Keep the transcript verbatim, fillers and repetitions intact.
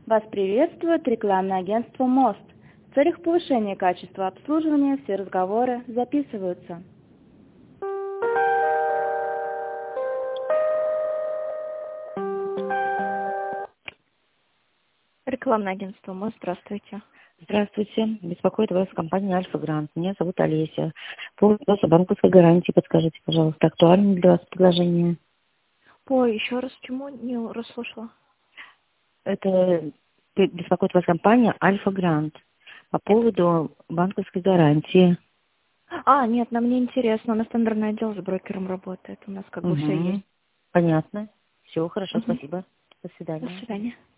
Вас приветствует рекламное агентство «Мост». В целях повышения качества обслуживания все разговоры записываются. Рекламное агентство «Мост». Здравствуйте. Здравствуйте. Беспокоит вас компания «Альфа Грант». Меня зовут Олеся. По вопросу банковской гарантии подскажите, пожалуйста, актуально для вас предложение? По еще раз чему не расслышала? Это беспокоит вас компания «Альфа Грант» по поводу банковской гарантии. А, нет, нам не интересно. У нас тендерный отдел с брокером работает. У нас как бы все есть. Угу. Понятно. Все, хорошо, Угу. спасибо. До До свидания. свидания.